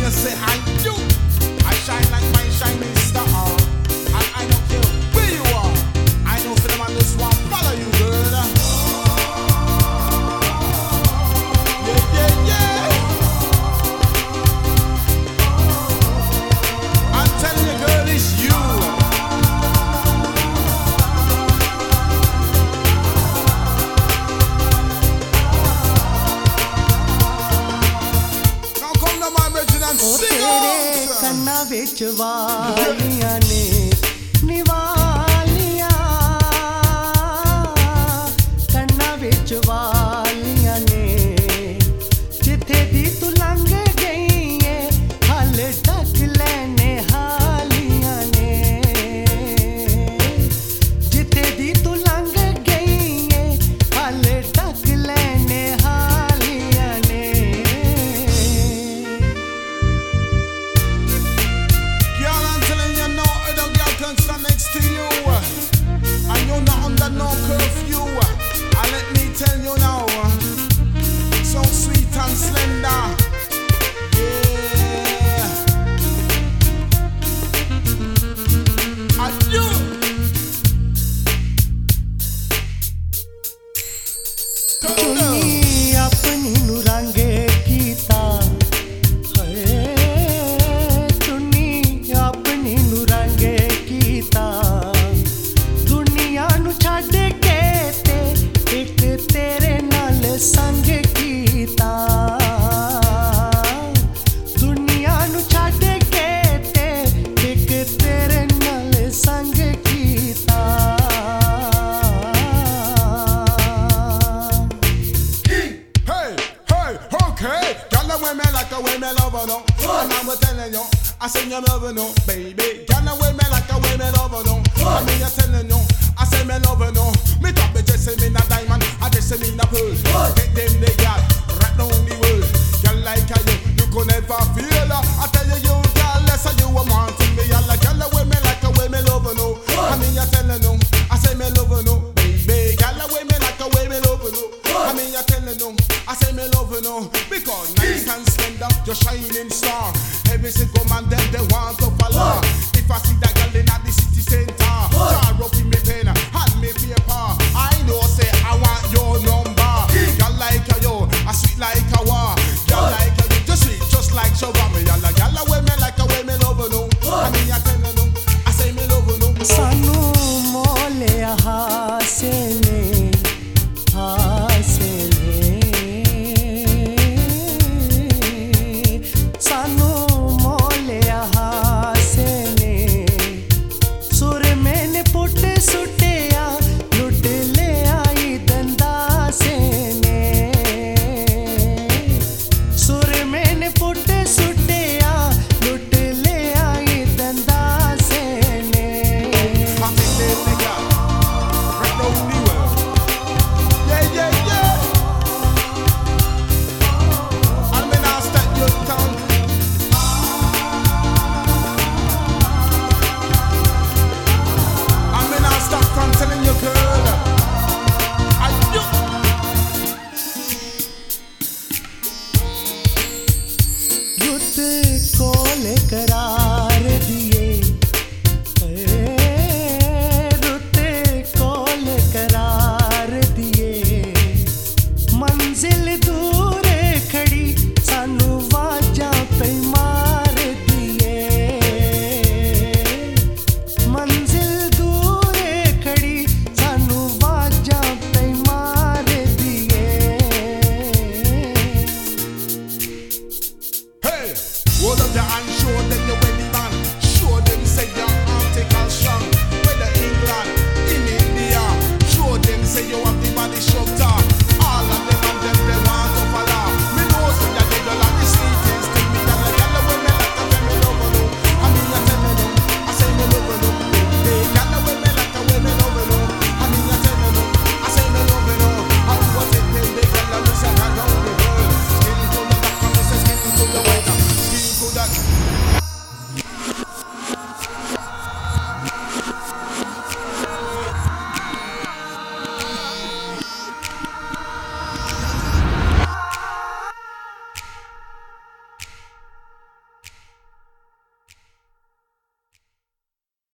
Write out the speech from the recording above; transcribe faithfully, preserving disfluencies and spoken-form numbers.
wanna say I do. I shine like my shining star. And I don't care where you are. I know for them I just want to follow you, girl. Yeah, yeah, yeah. I'm telling you, girl, it's you. Now come to my bedroom and O sing तेरे out. कन्ना विच वालियां ने निवालियां कन्ना विच वालियां ने जिथे दी तू लंघ गई है हल ढक लेने हालियां ने जिथे दी तू लंघ गई है हल ढक लेने हालियां ने Girl, I'm telling you, no other girl can stand next to you. And you're not under no curfew. And let me tell you now, so sweet and slender. Yeah. I do. Come down. चुन्नी अपनी नू रंग कीता है चुन्नी अपनी नू रंग कीता दुनिया नू छड्ड के ते एक तेरे नाल संग कीता दुनिया नू छड्ड के ते एक तेरे नाल संग कीता Hey, hey, okay. Girl, the way me like a way me love her now. And I'm telling you, I say you love her now, baby. Girl, the way me like a way me love her now. I mean you telling you, I say me love her now. Me top me just say me na diamond, I just say me na pearl. Take them the girl, right down the world. Girl like a you, you could never feel her. I tell you, you girl, less of you a wanting me. I like girl, the way me like a way me love her now. I mean you telling you, I say me love her now, baby. Girl, the way me like a way me love her now. I mean you telling you, I say me love her now. Because nice and slender, your shining star. Every single man them they want to follow. If I see that girl in at the city center, jar up in me pen, hand me paper. I know say I want your number. Girl like a yo, I sweet like a war. Girl like a you, just sweet, just like shawarma. Girl like girl away me like a way me love her now. I mean you tell her now, I say me love her now. सानू मोले हासले हासले सानू मोले हासले सुर मैंने put सुटिया लुट ले आई दंदासे ने सुर मैंने पुट सुटिया लुट ले आई दंदासे ने I think they think I right round the world. Yeah, yeah, yeah. And me now start your tongue. And me now stop from telling you, girl. I do. रुत कोल करार दिए रुत कोल करार दिए मंजिल दूर खड़ी सानू वाजा पे मार दिए मंजिल दूर खड़ी सानू वाजा पे मार दिए Hey, hold up your hand, show them